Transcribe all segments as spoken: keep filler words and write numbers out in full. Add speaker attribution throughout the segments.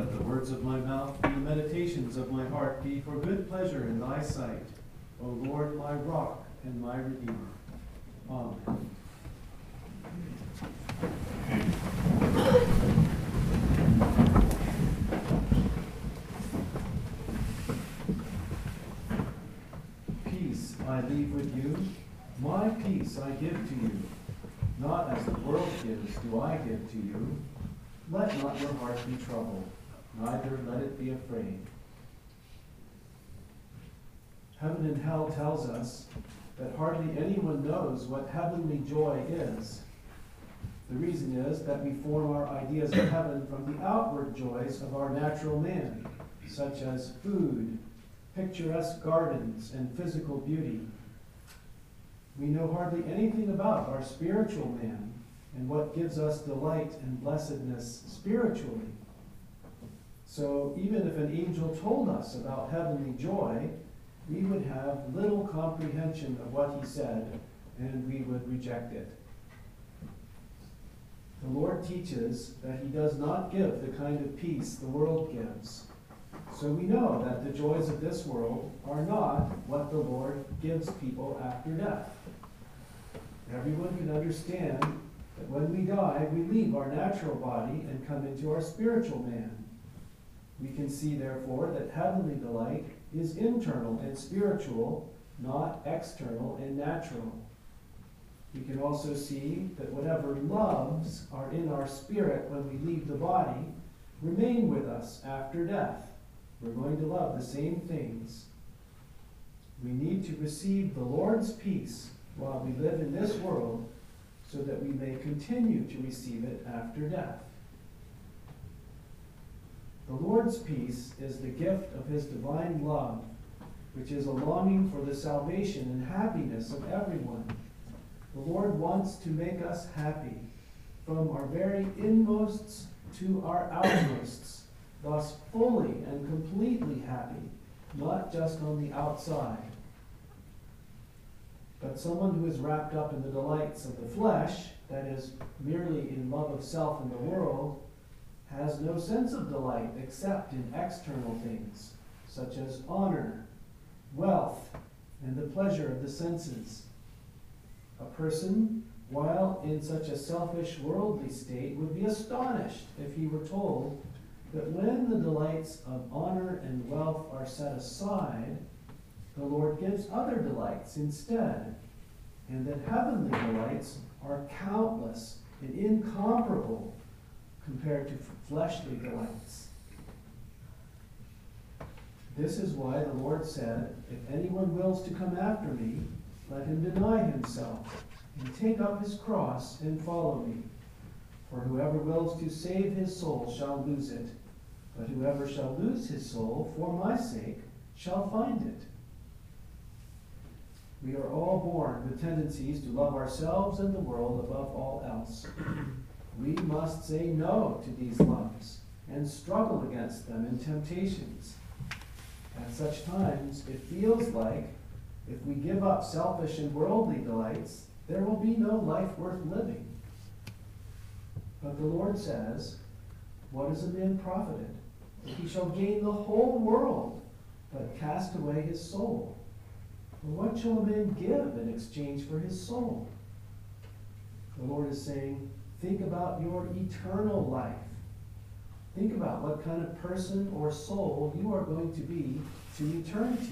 Speaker 1: let the words of my mouth and the meditations of my heart be for good pleasure in thy sight, O Lord, my rock and my redeemer. Amen. Peace I leave with you, my peace I give to you. Not as the world gives do I give to you. Let not your heart be troubled, neither let it be afraid. Heaven and hell tells us that hardly anyone knows what heavenly joy is. The reason is that we form our ideas of heaven from the outward joys of our natural man, such as food, picturesque gardens, and physical beauty. We know hardly anything about our spiritual man and what gives us delight and blessedness spiritually. So even if an angel told us about heavenly joy, we would have little comprehension of what he said, and we would reject it. The Lord teaches that he does not give the kind of peace the world gives. So we know that the joys of this world are not what the Lord gives people after death. Everyone can understand that when we die, we leave our natural body and come into our spiritual man. We can see, therefore, that heavenly delight is internal and spiritual, not external and natural. We can also see that whatever loves are in our spirit when we leave the body remain with us after death. We're going to love the same things. We need to receive the Lord's peace while we live in this world so that we may continue to receive it after death. The Lord's peace is the gift of his divine love, which is a longing for the salvation and happiness of everyone. The Lord wants to make us happy, from our very inmosts to our outmosts, thus fully and completely happy, not just on the outside. But someone who is wrapped up in the delights of the flesh, that is, merely in love of self and the world, has no sense of delight except in external things, such as honor, wealth, and the pleasure of the senses. A person, while in such a selfish, worldly state, would be astonished if he were told that when the delights of honor and wealth are set aside, the Lord gives other delights instead, and that heavenly delights are countless and incomparable compared to fleshly delights. This is why the Lord said, "If anyone wills to come after me, let him deny himself and take up his cross and follow me. For whoever wills to save his soul shall lose it, but whoever shall lose his soul for my sake shall find it." We are all born with tendencies to love ourselves and the world above all else. We must say no to these loves and struggle against them in temptations. At such times, it feels like if we give up selfish and worldly delights, there will be no life worth living. But the Lord says, "What is a man profited, if he shall gain the whole world, but cast away his soul? Or what shall a man give in exchange for his soul?" The Lord is saying, think about your eternal life. Think about what kind of person or soul you are going to be to eternity.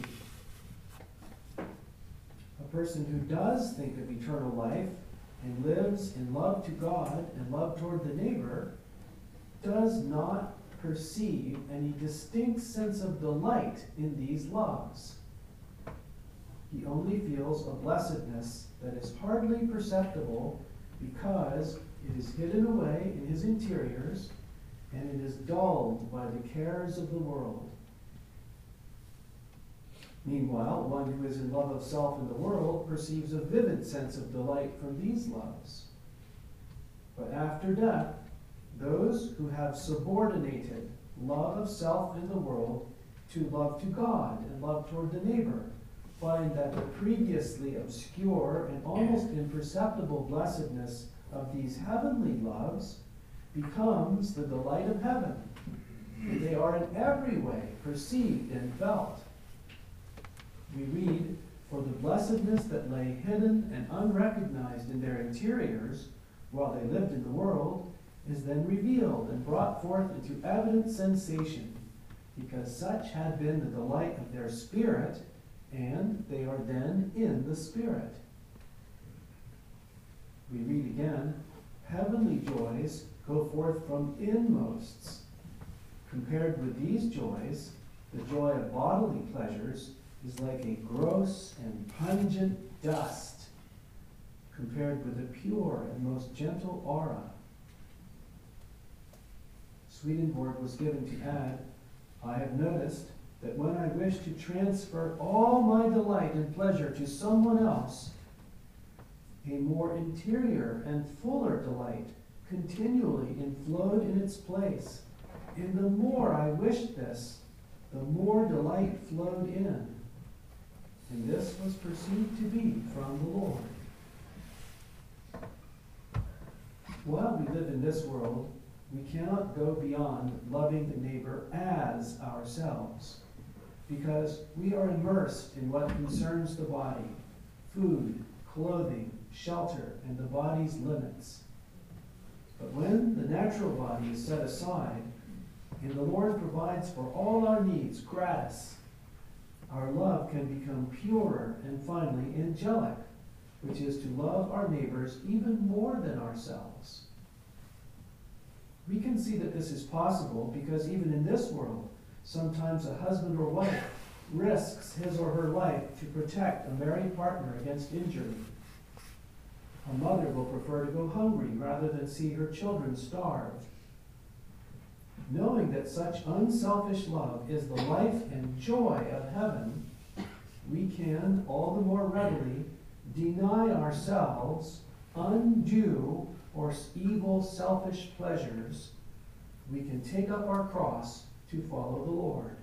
Speaker 1: A person who does think of eternal life and lives in love to God and love toward the neighbor does not perceive any distinct sense of delight in these loves. He only feels a blessedness that is hardly perceptible because it is hidden away in his interiors and it is dulled by the cares of the world. Meanwhile, one who is in love of self and the world perceives a vivid sense of delight from these loves. But after death, those who have subordinated love of self and the world to love to God and love toward the neighbor find that the previously obscure and almost imperceptible blessedness of these heavenly loves becomes the delight of heaven, and they are in every way perceived and felt. We read, "For the blessedness that lay hidden and unrecognized in their interiors while they lived in the world is then revealed and brought forth into evident sensation, because such had been the delight of their spirit, and they are then in the Spirit." We read again, "Heavenly joys go forth from inmosts. Compared with these joys, the joy of bodily pleasures is like a gross and pungent dust, compared with the pure and most gentle aura." Swedenborg was given to add, "I have noticed that when I wish to transfer all my delight and pleasure to someone else, a more interior and fuller delight continually inflowed in its place. And the more I wished this, the more delight flowed in. And this was perceived to be from the Lord." While we live in this world, we cannot go beyond loving the neighbor as ourselves, because we are immersed in what concerns the body: food, clothing, shelter, and the body's limits. But when the natural body is set aside, and the Lord provides for all our needs gratis, our love can become purer and finally angelic, which is to love our neighbors even more than ourselves. We can see that this is possible because even in this world, sometimes a husband or wife risks his or her life to protect a married partner against injury. A mother will prefer to go hungry rather than see her children starve. Knowing that such unselfish love is the life and joy of heaven, we can all the more readily deny ourselves undue or evil selfish pleasures. We can take up our cross to follow the Lord.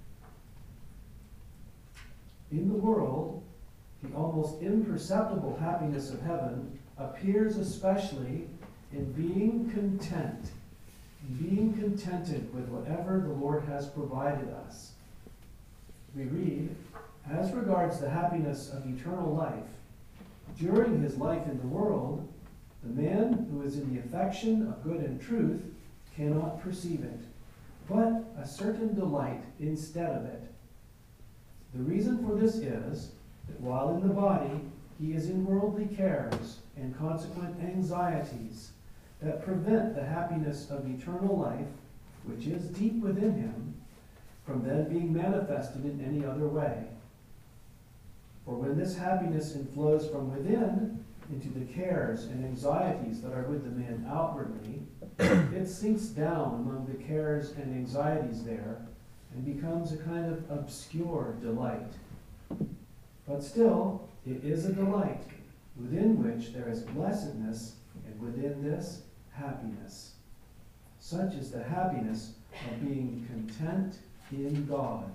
Speaker 1: In the world, the almost imperceptible happiness of heaven appears especially in being content, in being contented with whatever the Lord has provided us. We read, "As regards the happiness of eternal life, during his life in the world, the man who is in the affection of good and truth cannot perceive it, but a certain delight instead of it. The reason for this is that while in the body he is in worldly cares and consequent anxieties that prevent the happiness of eternal life, which is deep within him, from then being manifested in any other way. For when this happiness inflows from within into the cares and anxieties that are with the man outwardly, it sinks down among the cares and anxieties there and becomes a kind of obscure delight. But still, it is a delight within which there is blessedness, and within this, happiness. Such is the happiness of being content in God.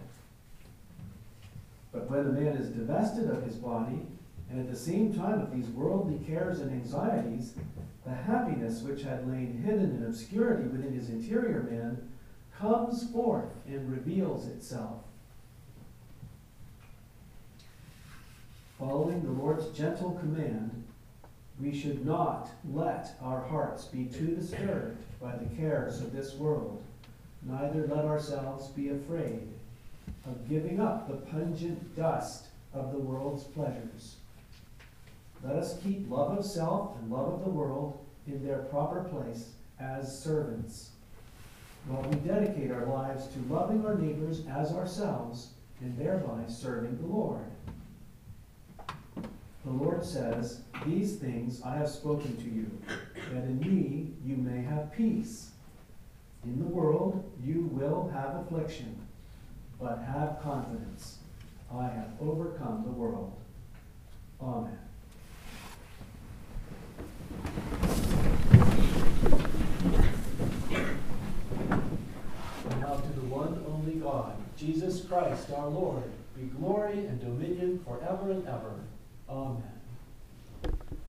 Speaker 1: But when a man is divested of his body, and at the same time of these worldly cares and anxieties, the happiness which had lain hidden in obscurity within his interior man comes forth and reveals itself. Following the Lord's gentle command, we should not let our hearts be too disturbed by the cares of this world, neither let ourselves be afraid of giving up the pungent dust of the world's pleasures. Let us keep love of self and love of the world in their proper place as servants, while we dedicate our lives to loving our neighbors as ourselves and thereby serving the Lord. The Lord says, "These things I have spoken to you, that in me you may have peace. In the world you will have affliction, but have confidence. I have overcome the world." Amen. And now to the one only God, Jesus Christ our Lord, be glory and dominion forever and ever. Amen.